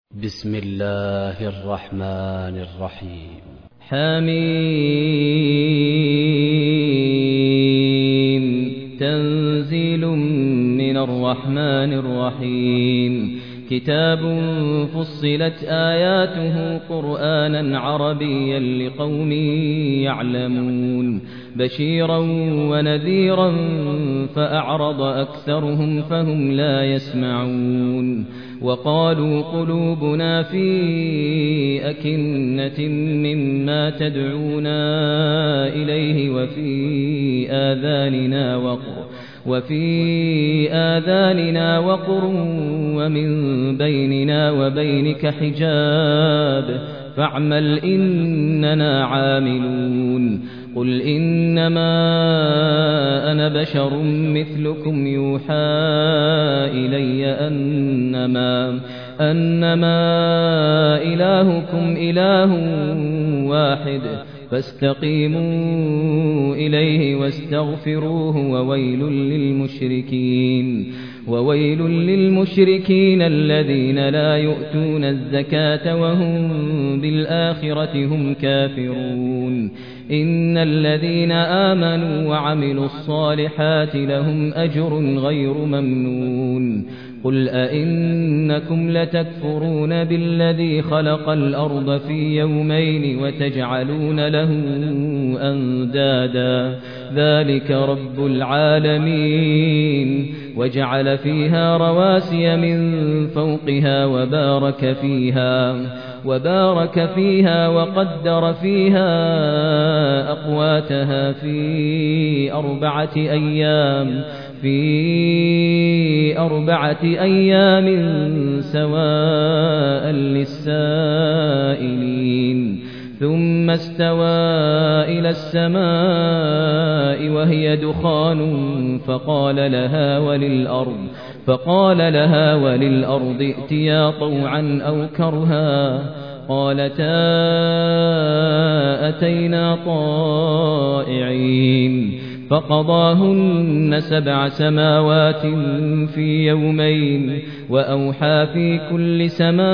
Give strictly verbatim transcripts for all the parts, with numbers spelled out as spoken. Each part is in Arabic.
بسم الله الرحمن الرحيم. حميم تنزيل من الرحمن الرحيم. كتاب فصلت آياته قرآنا عربيا لقوم يعلمون بشيرا ونذيرا فأعرض أكثرهم فهم لا يسمعون. وقالوا قلوبنا في أكنة مما تدعونا إليه وفي آذاننا وقر وفي آذاننا وقر ومن بيننا وبينك حجاب فاعمل إننا عاملون. قل إنما أنا بشر مثلكم يوحى إلي أنما أنما إلهكم إله واحد فاستقيموا إليه واستغفروه وويل للمشركين وويل للمشركين الذين لا يؤتون الزكاة وهم بالآخرة هم كافرون. إن الذين آمنوا وعملوا الصالحات لهم أجر غير ممنون. قل أئنكم لتكفرون بالذي خلق الأرض في يومين وتجعلون له أندادا ذلك رب العالمين. وجعل فيها رواسي من فوقها وبارك فيها وبارك فيها وقدر فيها أقواتها في أربعة أيام في أربعة أيام سواء للسائلين. ثم استوى إلى السماء وهي دخان فقال لها وللأرض فقال لها وللأرض ائتيا طوعا أو كرها قالتا أتينا طائعين. فقضاهن سبع سماوات في يومين وأوحى في كل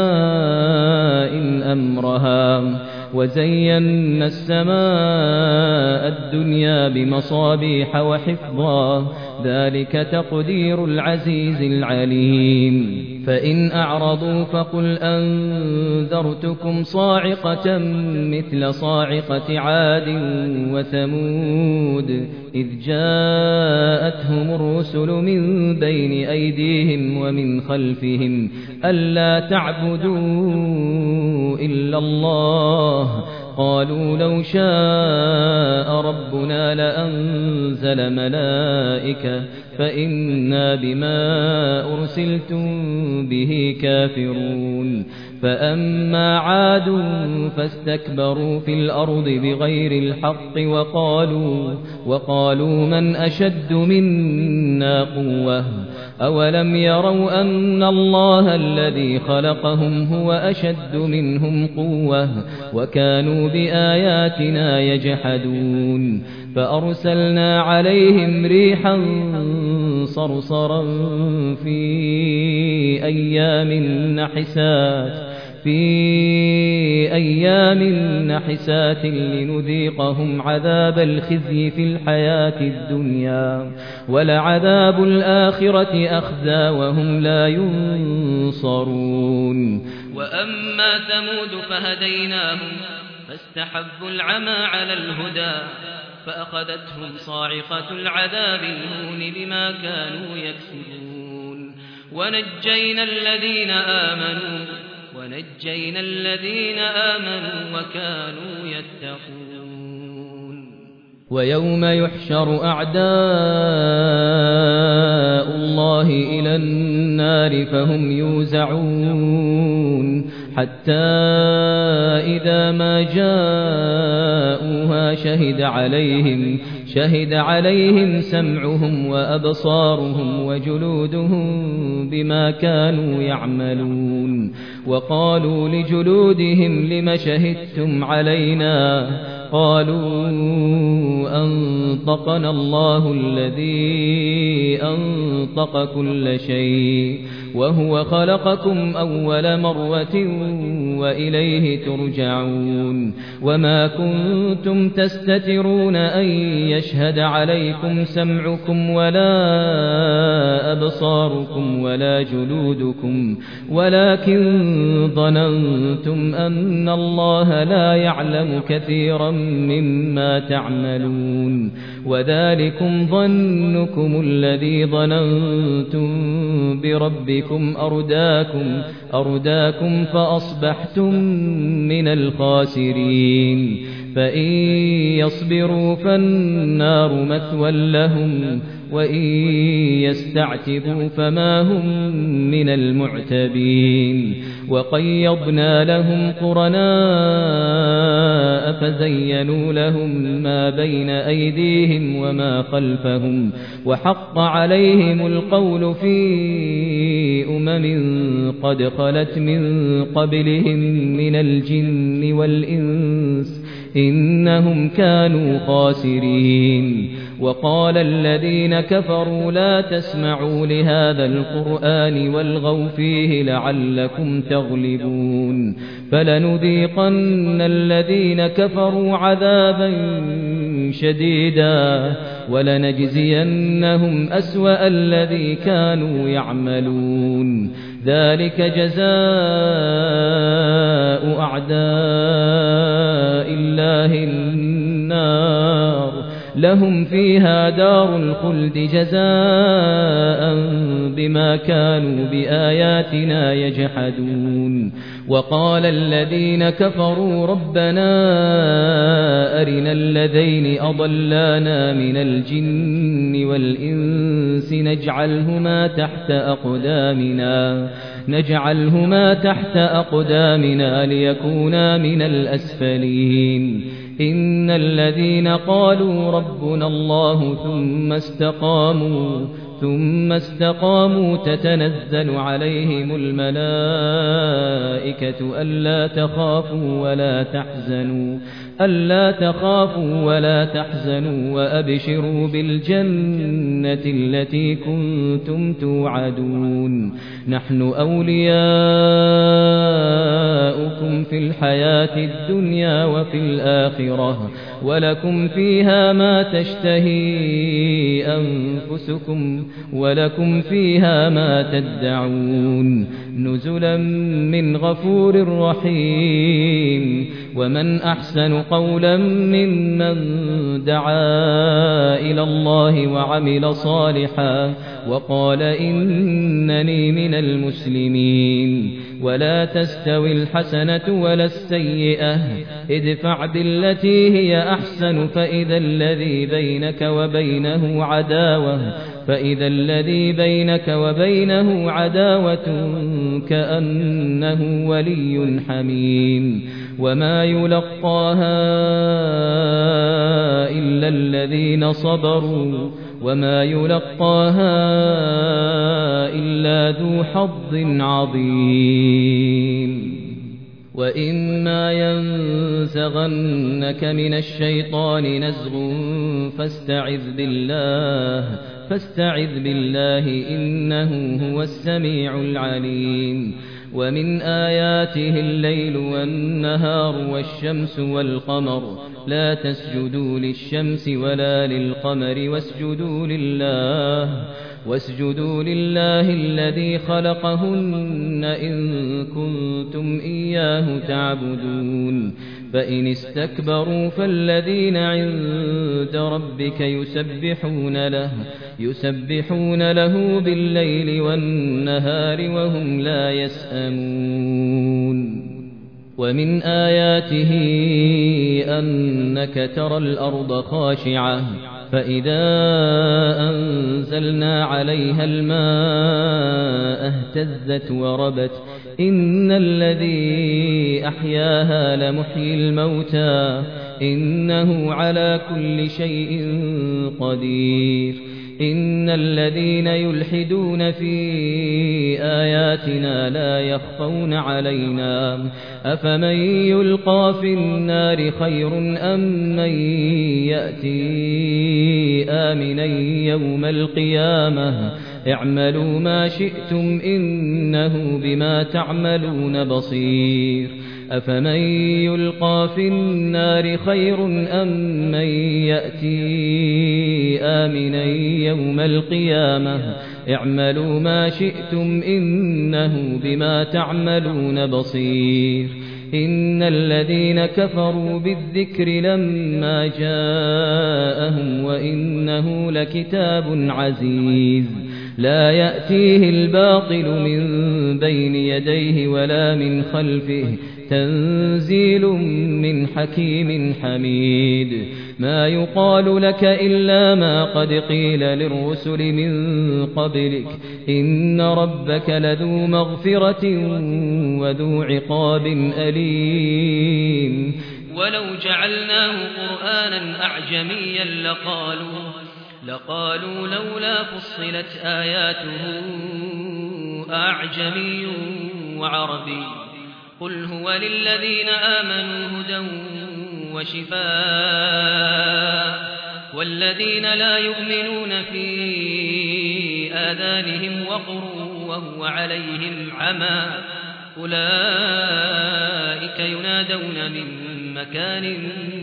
سماء أمرها وزينا السماء الدنيا بمصابيح وحفظا ذلك تقدير العزيز العليم. فإن أعرضوا فقل أنذرتكم صاعقة مثل صاعقة عاد وثمود إذ جاءتهم الرسل من بين أيديهم ومن خلفهم ألا تعبدوا إلا الله قالوا لو شاء ربنا لأنزل ملائكة فإنا بما أرسلتم به كافرون. فأما عاد فاستكبروا في الأرض بغير الحق وقالوا وقالوا من أشد منا قوة أولم يروا أن الله الذي خلقهم هو أشد منهم قوة وكانوا بآياتنا يجحدون. فأرسلنا عليهم ريحا صرصرا في أيام نحسات في أيام نحسات لنذيقهم عذاب الخزي في الحياة الدنيا ولعذاب الآخرة أخزى وهم لا ينصرون. وأما ثمود فهديناهم فاستحبوا العمى على الهدى فأخذتهم صاعقة العذاب الهون بما كانوا يكسبون. ونجينا الذين آمنوا ونجينا الذين آمنوا وكانوا يتقون. ويوم يحشر أعداء الله إلى النار فهم يوزعون حتى إذا ما جاءوها شهد عليهم شهد عليهم سمعهم وأبصارهم وجلودهم بما كانوا يعملون. وقالوا لجلودهم لم شهدتم علينا قالوا أنطقنا الله الذي أنطق كل شيء وهو خلقكم أول مرة وإليه ترجعون وما كنتم تستترون أن يشهد عليكم سمعكم ولا أبصاركم ولا جلودكم ولكن ظننتم أن الله لا يعلم كثيرا مما تعملون وذلكم ظنكم الذي ظننتم بربكم أرداكم, أرداكم فأصبحتم من الخاسرين فإن يصبروا فالنار مثوى لهم وإن يستعتبوا فما هم من المعتبين وقيضنا لهم قرناء فزينوا لهم ما بين أيديهم وما خلفهم وحق عليهم القول في أمم قد خلت من قبلهم من الجن والإنس إنهم كانوا خاسرين وقال الذين كفروا لا تسمعوا لهذا القرآن والغوا فيه لعلكم تغلبون فلنذيقن الذين كفروا عذابا شديدا ولنجزينهم أسوأ الذي كانوا يعملون ذلك جزاء أعداء الله النار لهم فيها دار الخلد جزاء بما كانوا بآياتنا يجحدون وقال الذين كفروا ربنا أرنا الذين أضلانا من الجن والإنس نجعلهما تحت أقدامنا نجعلهما تحت أقدامنا ليكونا من الأسفلين إن الذين قالوا ربنا الله ثم استقاموا ثم استقاموا تتنزل عليهم الملائكة ألا تخافوا ولا تحزنوا ألا تخافوا ولا تحزنوا وأبشروا بالجنة التي كنتم توعدون نحن أولياؤكم في الحياة الدنيا وفي الآخرة ولكم فيها ما تشتهي أنفسكم ولكم فيها ما تدعون نزلا من غفور رحيم ومن أحسن قولا ممن دعا إلى الله وعمل صالحا وقال إنني من المسلمين ولا تستوي الحسنة ولا السيئة ادفع بالتي هي أحسن فإذا الذي بينك وبينه عداوة فإذا الذي بينك وبينه عداوة كأنه ولي حميم وما يلقاها إلا الذين صبروا وما يلقاها إلا ذو حظ عظيم وإما ينزغنك من الشيطان نزغ فاستعذ بالله فاستعذ بالله إنه هو السميع العليم ومن آياته الليل والنهار والشمس والقمر لا تسجدوا للشمس ولا للقمر واسجدوا لله واسجدوا لله الذي خلقهن إن كنتم إياه تعبدون فإن استكبروا فالذين عند ربك يسبحون له يسبحون له بالليل والنهار وهم لا يسأمون ومن آياته أنك ترى الأرض خاشعة فإذا أنزلنا عليها الماء اهتزت وربت إن الذي أحياها لمحيي الموتى إنه على كل شيء قدير إن الذين يلحدون في آياتنا لا يخفون علينا أفمن يلقى في النار خير أم من يأتي آمنا يوم القيامة اعملوا ما شئتم إنه بما تعملون بصير أفمن يلقى في النار خير أم من يأتي آمنا يوم القيامة اعملوا ما شئتم إنه بما تعملون بصير إن الذين كفروا بالذكر لما جاءهم وإنه لكتاب عزيز لا يأتيه الباطل من بين يديه ولا من خلفه تنزيل من حكيم حميد ما يقال لك إلا ما قد قيل للرسل من قبلك إن ربك لذو مغفرة وذو عقاب أليم ولو جعلناه قرآنا أعجميا لقالوا لقالوا لولا فصلت آياته أعجمي وعربي قل هو للذين آمنوا هدى وشفاء والذين لا يؤمنون في آذانهم وقر وهو عليهم عمى أولئك ينادون من مكان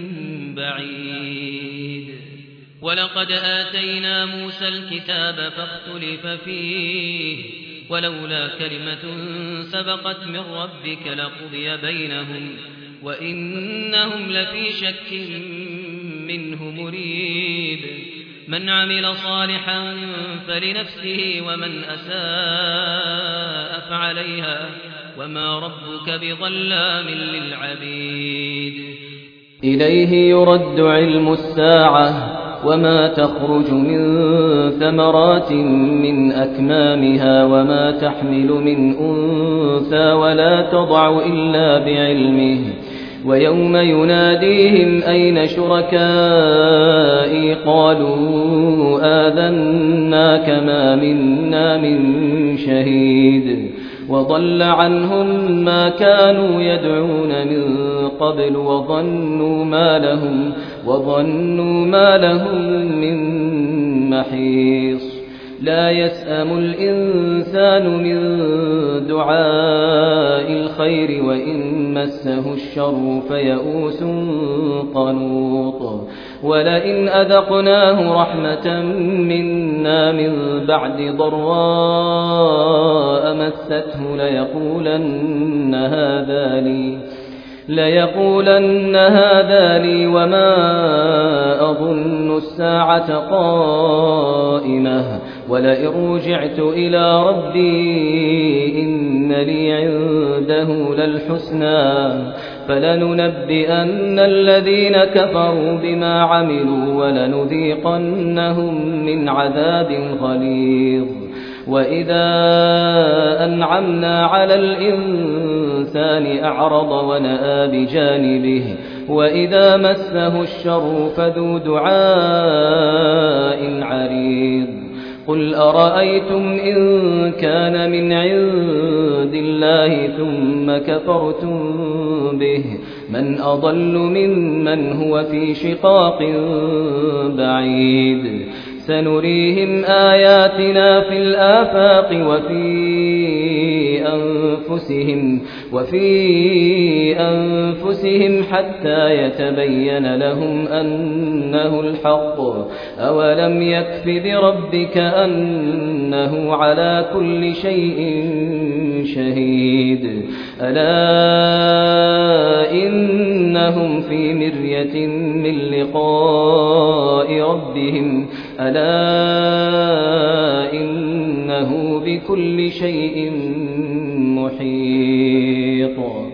بعيد ولقد آتينا موسى الكتاب فاختلف فيه ولولا كلمة سبقت من ربك لقضي بينهم وإنهم لفي شك منه مريب من عمل صالحا فلنفسه ومن أساء فعليها وما ربك بظلام للعبيد إليه يرد علم الساعة وما تخرج من ثمرات من أكمامها وما تحمل من أنثى ولا تضع إلا بعلمه ويوم يناديهم أين شركائي قالوا آذناك ما منا من شهيد وضل عنهم ما كانوا يدعون من قبل وظنوا ما لهم وظنوا ما لهم من محيص لا يسأم الإنسان من دعاء الخير وإن مسه الشر فيئوس قنوط ولئن أذقناه رحمة منا من بعد ضراء مسته ليقولن هذا لي ليقولن هذا لي وما أظن الساعة قائمة ولئن رجعت إلى ربي إن لي عنده للحسنى فلننبئن الذين كفروا بما عملوا ولنذيقنهم من عذاب غليظ وإذا أنعمنا على الإنسان أعرض ونأى بجانبه وإذا مسه الشر فذو دعاء عريض قل أرأيتم إن كان من عند الله ثم كفرتم به من أضل ممن هو في شقاق بعيد سنريهم آياتنا في الآفاق وفي أنفسهم وفي أنفسهم حتى يتبين لهم أنه الحق أولم يكف بربك أنه على كل شيء شهيد ألا إنهم في مرية من لقاء ربهم ألا إنه بكل شيء محيط